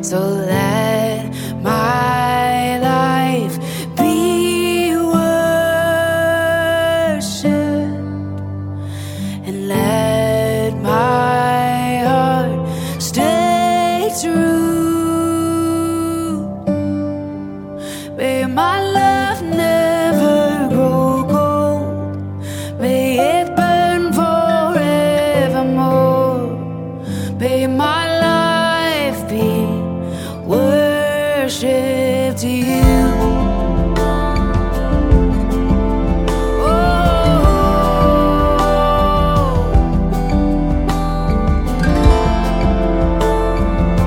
So let my life be worship, and let my heart stay true.